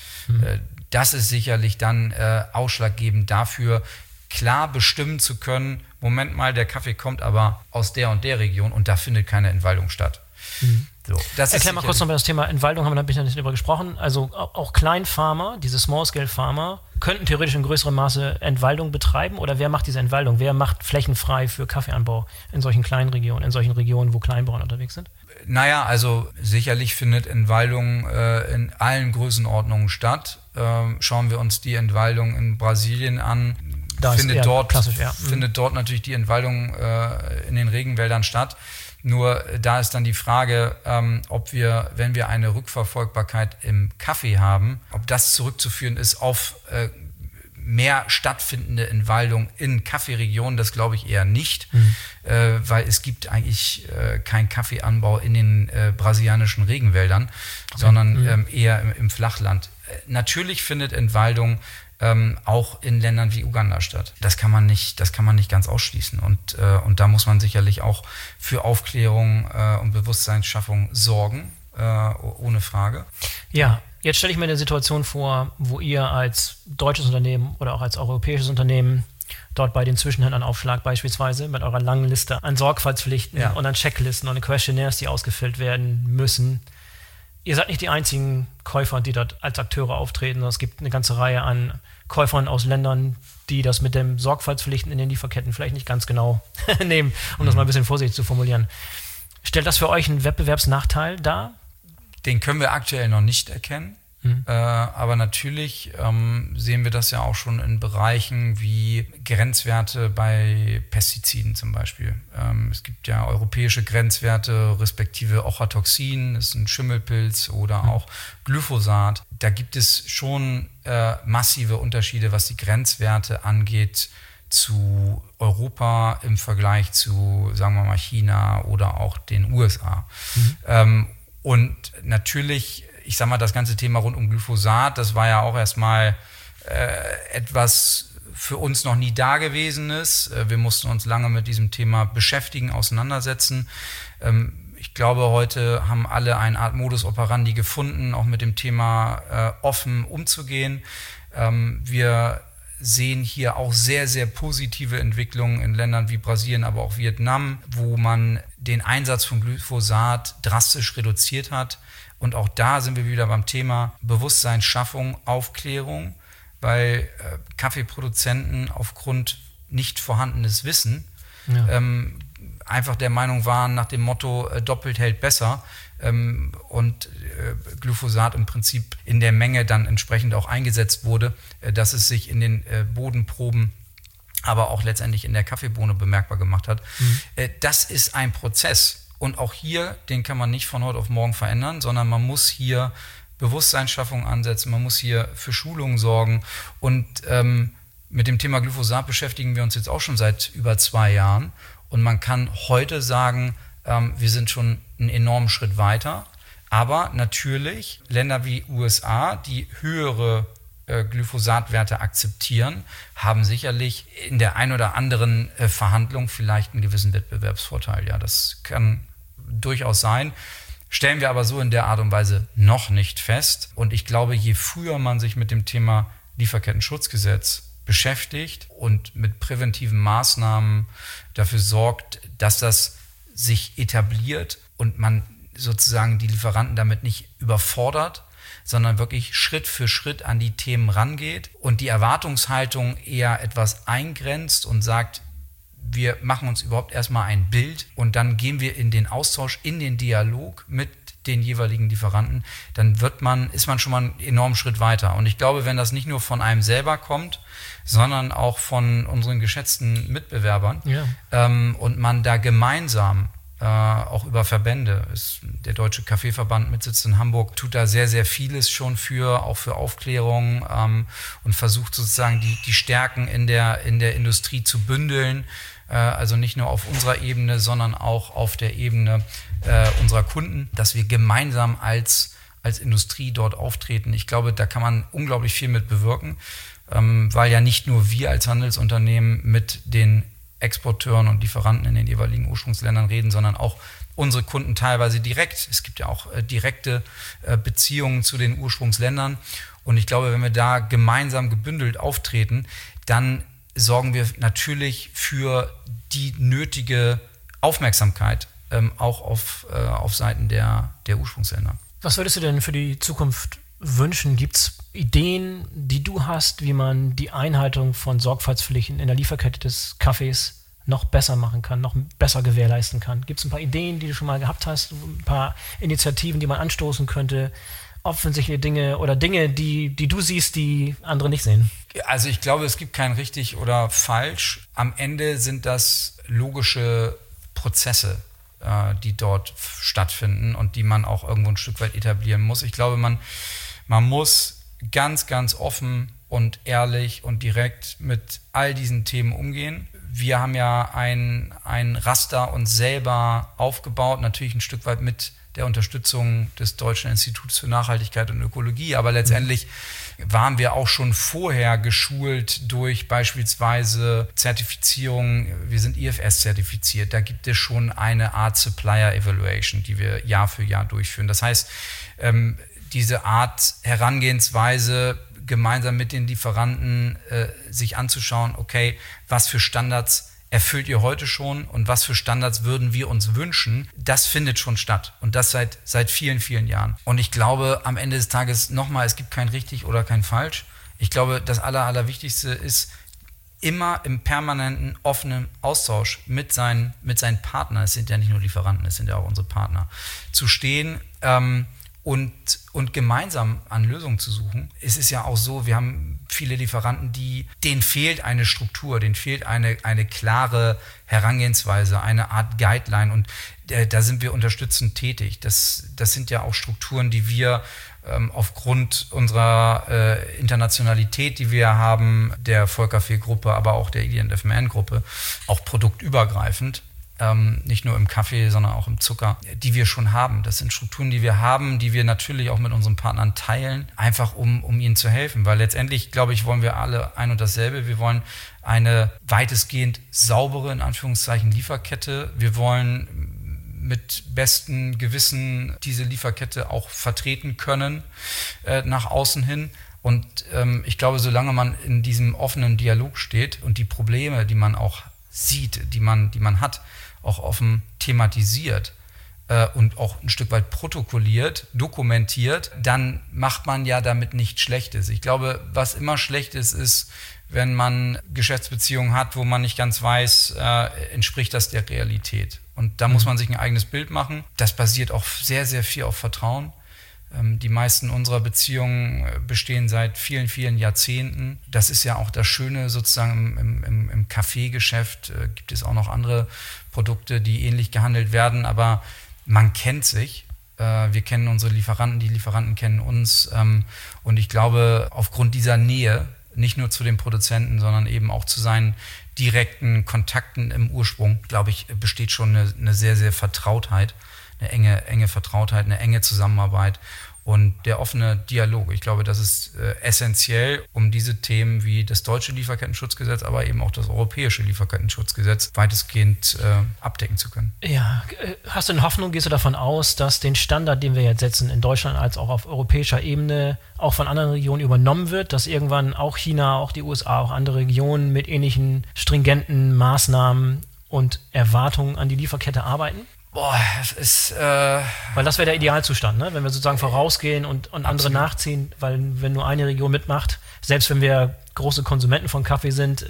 Das ist sicherlich dann ausschlaggebend dafür, klar bestimmen zu können, Moment mal, der Kaffee kommt aber aus der und der Region und da findet keine Entwaldung statt. So, erklär mal kurz noch über das Thema Entwaldung, haben wir ein bisschen darüber gesprochen. Also auch Kleinfarmer, diese Small-Scale-Farmer, könnten theoretisch in größerem Maße Entwaldung betreiben, oder wer macht diese Entwaldung? Wer macht Flächen frei für Kaffeeanbau in solchen kleinen Regionen, in solchen Regionen, wo Kleinbauern unterwegs sind? Naja, also sicherlich findet Entwaldung in allen Größenordnungen statt. Schauen wir uns die Entwaldung in Brasilien an, findet dort natürlich die Entwaldung in den Regenwäldern statt. Nur da ist dann die Frage, ob wir, wenn wir eine Rückverfolgbarkeit im Kaffee haben, ob das zurückzuführen ist auf mehr stattfindende Entwaldung in Kaffeeregionen. Das glaube ich eher nicht, weil es gibt eigentlich keinen Kaffeeanbau in den brasilianischen Regenwäldern, sondern eher im Flachland. Natürlich findet Entwaldung auch in Ländern wie Uganda statt. Das kann man nicht ganz ausschließen. Und da muss man sicherlich auch für Aufklärung und Bewusstseinsschaffung sorgen, ohne Frage. Ja, jetzt stelle ich mir eine Situation vor, wo ihr als deutsches Unternehmen oder auch als europäisches Unternehmen dort bei den Zwischenhändlern-Aufschlag beispielsweise mit eurer langen Liste an Sorgfaltspflichten und an Checklisten und an Questionnaires, die ausgefüllt werden müssen. Ihr seid nicht die einzigen Käufer, die dort als Akteure auftreten. Es gibt eine ganze Reihe an Käufern aus Ländern, die das mit den Sorgfaltspflichten in den Lieferketten vielleicht nicht ganz genau nehmen, um das mal ein bisschen vorsichtig zu formulieren. Stellt das für euch einen Wettbewerbsnachteil dar? Den können wir aktuell noch nicht erkennen. Aber natürlich sehen wir das ja auch schon in Bereichen wie Grenzwerte bei Pestiziden zum Beispiel. Es gibt ja europäische Grenzwerte respektive Ochratoxin, das ist ein Schimmelpilz, oder auch Glyphosat. Da gibt es schon massive Unterschiede, was die Grenzwerte angeht, zu Europa im Vergleich zu, sagen wir mal, China oder auch den USA. Und natürlich, ich sag mal, das ganze Thema rund um Glyphosat, das war ja auch erstmal etwas für uns noch nie Dagewesenes. Wir mussten uns lange mit diesem Thema beschäftigen, auseinandersetzen. Ich glaube, heute haben alle eine Art Modus operandi gefunden, auch mit dem Thema offen umzugehen. Wir sehen hier auch sehr, sehr positive Entwicklungen in Ländern wie Brasilien, aber auch Vietnam, wo man den Einsatz von Glyphosat drastisch reduziert hat. Und auch da sind wir wieder beim Thema Bewusstseinsschaffung, Aufklärung, weil Kaffeeproduzenten aufgrund nicht vorhandenes Wissen einfach der Meinung waren, nach dem Motto doppelt hält besser, und Glyphosat im Prinzip in der Menge dann entsprechend auch eingesetzt wurde, dass es sich in den Bodenproben, aber auch letztendlich in der Kaffeebohne bemerkbar gemacht hat. Das ist ein Prozess. Und auch hier, den kann man nicht von heute auf morgen verändern, sondern man muss hier Bewusstseinsschaffung ansetzen, man muss hier für Schulungen sorgen. Und mit dem Thema Glyphosat beschäftigen wir uns jetzt auch schon seit über 2 Jahren. Und man kann heute sagen, wir sind schon einen enormen Schritt weiter. Aber natürlich Länder wie USA, die höhere Glyphosatwerte akzeptieren, haben sicherlich in der ein oder anderen Verhandlung vielleicht einen gewissen Wettbewerbsvorteil. Ja, das kann durchaus sein. Stellen wir aber so in der Art und Weise noch nicht fest. Und ich glaube, je früher man sich mit dem Thema Lieferkettenschutzgesetz beschäftigt und mit präventiven Maßnahmen dafür sorgt, dass das sich etabliert und man sozusagen die Lieferanten damit nicht überfordert, sondern wirklich Schritt für Schritt an die Themen rangeht und die Erwartungshaltung eher etwas eingrenzt und sagt, wir machen uns überhaupt erstmal ein Bild und dann gehen wir in den Austausch, in den Dialog mit den jeweiligen Lieferanten, dann ist man schon mal einen enormen Schritt weiter. Und ich glaube, wenn das nicht nur von einem selber kommt, sondern auch von unseren geschätzten Mitbewerbern und man da gemeinsam auch über Verbände, der Deutsche Kaffeeverband mit Sitz in Hamburg tut da sehr, sehr vieles schon auch für Aufklärung und versucht sozusagen die Stärken in der Industrie zu bündeln. Also nicht nur auf unserer Ebene, sondern auch auf der Ebene unserer Kunden, dass wir gemeinsam als Industrie dort auftreten. Ich glaube, da kann man unglaublich viel mit bewirken, weil ja nicht nur wir als Handelsunternehmen mit den Exporteuren und Lieferanten in den jeweiligen Ursprungsländern reden, sondern auch unsere Kunden teilweise direkt. Es gibt ja auch direkte Beziehungen zu den Ursprungsländern. Und ich glaube, wenn wir da gemeinsam gebündelt auftreten, dann sorgen wir natürlich für die nötige Aufmerksamkeit auch auf Seiten der Ursprungsländer. Was würdest du denn für die Zukunft wünschen? Gibt es Ideen, die du hast, wie man die Einhaltung von Sorgfaltspflichten in der Lieferkette des Kaffees noch besser machen kann, noch besser gewährleisten kann? Gibt es ein paar Ideen, die du schon mal gehabt hast, ein paar Initiativen, die man anstoßen könnte, offensichtliche Dinge oder Dinge, die du siehst, die andere nicht sehen? Also ich glaube, es gibt kein richtig oder falsch. Am Ende sind das logische Prozesse, die dort stattfinden und die man auch irgendwo ein Stück weit etablieren muss. Ich glaube, man muss ganz, ganz offen und ehrlich und direkt mit all diesen Themen umgehen. Wir haben ja ein Raster uns selber aufgebaut, natürlich ein Stück weit mit der Unterstützung des Deutschen Instituts für Nachhaltigkeit und Ökologie. Aber letztendlich waren wir auch schon vorher geschult durch beispielsweise Zertifizierung. Wir sind IFS zertifiziert. Da gibt es schon eine Art Supplier Evaluation, die wir Jahr für Jahr durchführen. Das heißt, diese Art Herangehensweise, gemeinsam mit den Lieferanten sich anzuschauen, okay, was für Standards erfüllt ihr heute schon und was für Standards würden wir uns wünschen, das findet schon statt. Und das seit vielen, vielen Jahren. Und ich glaube, am Ende des Tages nochmal, es gibt kein richtig oder kein falsch. Ich glaube, das Allerwichtigste ist, immer im permanenten, offenen Austausch mit seinen Partnern, es sind ja nicht nur Lieferanten, es sind ja auch unsere Partner, zu stehen, und gemeinsam an Lösungen zu suchen. Es ist ja auch so, wir haben viele Lieferanten, denen fehlt eine Struktur, denen fehlt eine klare Herangehensweise, eine Art Guideline, und da sind wir unterstützend tätig. Das sind ja auch Strukturen, die wir aufgrund unserer Internationalität, die wir haben, der Vollkaffee-Gruppe, aber auch der ED&F Man-Gruppe, auch produktübergreifend, nicht nur im Kaffee, sondern auch im Zucker, die wir schon haben. Das sind Strukturen, die wir haben, die wir natürlich auch mit unseren Partnern teilen, einfach um ihnen zu helfen. Weil letztendlich, glaube ich, wollen wir alle ein und dasselbe. Wir wollen eine weitestgehend saubere, in Anführungszeichen, Lieferkette. Wir wollen mit bestem Gewissen diese Lieferkette auch vertreten können, nach außen hin. Und ich glaube, solange man in diesem offenen Dialog steht und die Probleme, die man auch sieht, die man hat, auch offen thematisiert und auch ein Stück weit protokolliert, dokumentiert, dann macht man ja damit nichts Schlechtes. Ich glaube, was immer schlecht ist, wenn man Geschäftsbeziehungen hat, wo man nicht ganz weiß, entspricht das der Realität. Und da muss man sich ein eigenes Bild machen. Das basiert auch sehr, sehr viel auf Vertrauen. Die meisten unserer Beziehungen bestehen seit vielen, vielen Jahrzehnten. Das ist ja auch das Schöne sozusagen im Kaffeegeschäft. Gibt es auch noch andere Produkte, die ähnlich gehandelt werden, aber man kennt sich. Wir kennen unsere Lieferanten, die Lieferanten kennen uns. Und ich glaube, aufgrund dieser Nähe, nicht nur zu den Produzenten, sondern eben auch zu seinen direkten Kontakten im Ursprung, glaube ich, besteht schon eine sehr, sehr Vertrautheit. Eine enge Vertrautheit, eine enge Zusammenarbeit und der offene Dialog. Ich glaube, das ist essentiell, um diese Themen wie das deutsche Lieferkettenschutzgesetz, aber eben auch das europäische Lieferkettenschutzgesetz weitestgehend abdecken zu können. Ja, hast du eine Hoffnung, gehst du davon aus, dass den Standard, den wir jetzt setzen in Deutschland als auch auf europäischer Ebene, auch von anderen Regionen übernommen wird, dass irgendwann auch China, auch die USA, auch andere Regionen mit ähnlichen stringenten Maßnahmen und Erwartungen an die Lieferkette arbeiten? Boah, das ist... weil das wäre der Idealzustand, ne? Wenn wir sozusagen vorausgehen und andere nachziehen, weil wenn nur eine Region mitmacht, selbst wenn wir große Konsumenten von Kaffee sind,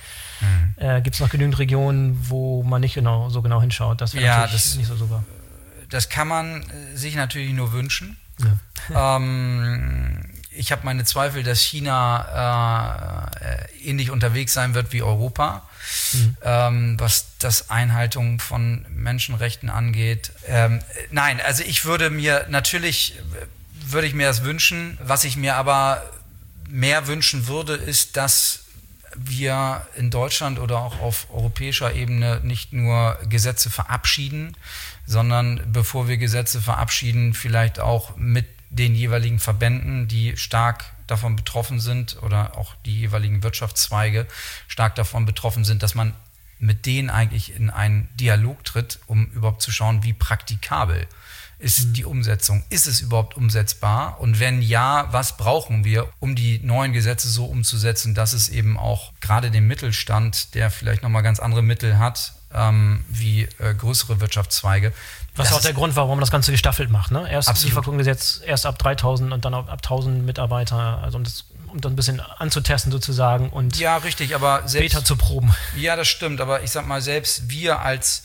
gibt es noch genügend Regionen, wo man nicht so genau hinschaut. Das wäre natürlich nicht so super. Das kann man sich natürlich nur wünschen. Ja. Ich habe meine Zweifel, dass China ähnlich unterwegs sein wird wie Europa. Was das Einhaltung von Menschenrechten angeht. Nein, also ich würde mir das wünschen. Was ich mir aber mehr wünschen würde, ist, dass wir in Deutschland oder auch auf europäischer Ebene nicht nur Gesetze verabschieden, sondern bevor wir Gesetze verabschieden, vielleicht auch mit den jeweiligen Verbänden, die stark davon betroffen sind oder auch die jeweiligen Wirtschaftszweige stark davon betroffen sind, dass man mit denen eigentlich in einen Dialog tritt, um überhaupt zu schauen, wie praktikabel ist die Umsetzung. Ist es überhaupt umsetzbar? Und wenn ja, was brauchen wir, um die neuen Gesetze so umzusetzen, dass es eben auch gerade den Mittelstand, der vielleicht nochmal ganz andere Mittel hat, wie größere Wirtschaftszweige. Was ist auch der Grund, warum man das Ganze gestaffelt macht, ne? Erst absolut. Lieferkettengesetz, erst ab 3.000 und dann ab 1.000 Mitarbeiter, also um dann ein bisschen anzutesten sozusagen und ja, richtig, aber später zu proben. Ja, das stimmt, aber ich sag mal, selbst wir als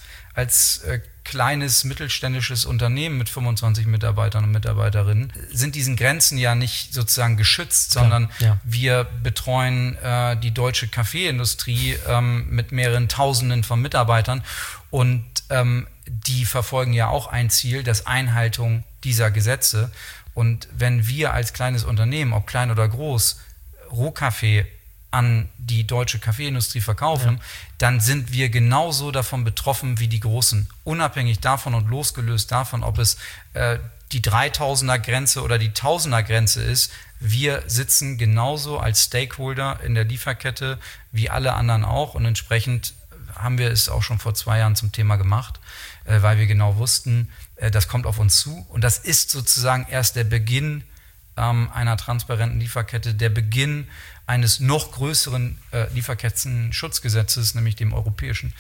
kleines mittelständisches Unternehmen mit 25 Mitarbeitern und Mitarbeiterinnen sind diesen Grenzen ja nicht sozusagen geschützt, sondern wir betreuen die deutsche Kaffeeindustrie mit mehreren Tausenden von Mitarbeitern und die verfolgen ja auch ein Ziel, das Einhaltung dieser Gesetze. Und wenn wir als kleines Unternehmen, ob klein oder groß, Rohkaffee an die deutsche Kaffeeindustrie verkaufen, dann sind wir genauso davon betroffen wie die Großen. Unabhängig davon und losgelöst davon, ob es die 3000er-Grenze oder die 1000er-Grenze ist, wir sitzen genauso als Stakeholder in der Lieferkette wie alle anderen auch und entsprechend haben wir es auch schon vor 2 Jahren zum Thema gemacht, weil wir genau wussten, das kommt auf uns zu und das ist sozusagen erst der Beginn einer transparenten Lieferkette, der Beginn eines noch größeren Lieferketten-Schutzgesetzes, nämlich dem europäischen.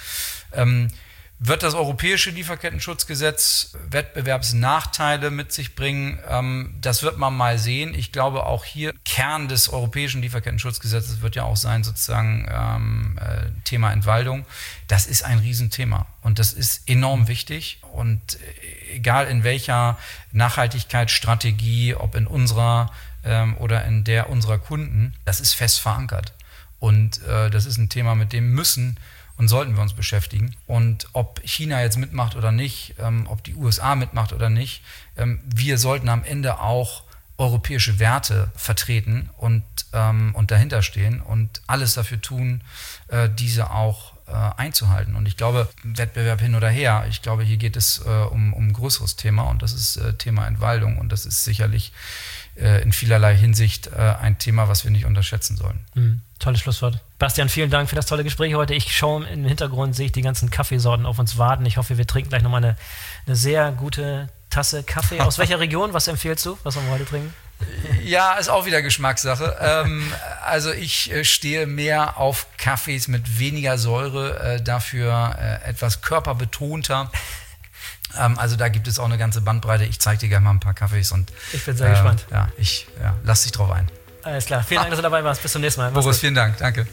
Wird das europäische Lieferkettenschutzgesetz Wettbewerbsnachteile mit sich bringen? Das wird man mal sehen. Ich glaube, auch hier Kern des europäischen Lieferkettenschutzgesetzes wird ja auch sein, sozusagen Thema Entwaldung. Das ist ein Riesenthema und das ist enorm wichtig. Und egal in welcher Nachhaltigkeitsstrategie, ob in unserer oder in der unserer Kunden, das ist fest verankert. Und das ist ein Thema, mit dem müssen und sollten wir uns beschäftigen. Und ob China jetzt mitmacht oder nicht, ob die USA mitmacht oder nicht, wir sollten am Ende auch europäische Werte vertreten und dahinter stehen und alles dafür tun, diese auch einzuhalten. Und ich glaube, Wettbewerb hin oder her, ich glaube, hier geht es um ein größeres Thema und das ist Thema Entwaldung und das ist sicherlich in vielerlei Hinsicht ein Thema, was wir nicht unterschätzen sollen. Tolles Schlusswort. Bastian, vielen Dank für das tolle Gespräch heute. Ich schaue im Hintergrund, sehe ich die ganzen Kaffeesorten auf uns warten. Ich hoffe, wir trinken gleich nochmal eine sehr gute Tasse Kaffee. Aus welcher Region? Was empfiehlst du? Was wollen wir heute trinken? Ja, ist auch wieder Geschmackssache. Also ich stehe mehr auf Kaffees mit weniger Säure, dafür etwas körperbetonter. Also da gibt es auch eine ganze Bandbreite. Ich zeige dir gerne mal ein paar Kaffees. Und ich bin sehr gespannt. Lass dich drauf ein. Alles klar. Vielen Dank, dass du dabei warst. Bis zum nächsten Mal. Boris, vielen Dank. Danke.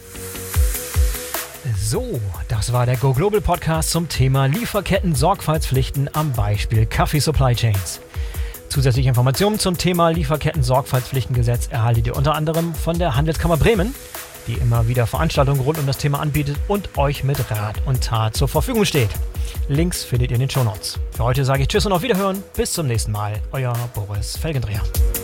So, das war der Go Global Podcast zum Thema Lieferketten-Sorgfaltspflichten am Beispiel Kaffee Supply Chains. Zusätzliche Informationen zum Thema Lieferketten-Sorgfaltspflichtengesetz erhaltet ihr unter anderem von der Handelskammer Bremen, die immer wieder Veranstaltungen rund um das Thema anbietet und euch mit Rat und Tat zur Verfügung steht. Links findet ihr in den Shownotes. Für heute sage ich Tschüss und auf Wiederhören. Bis zum nächsten Mal. Euer Boris Felgendreher.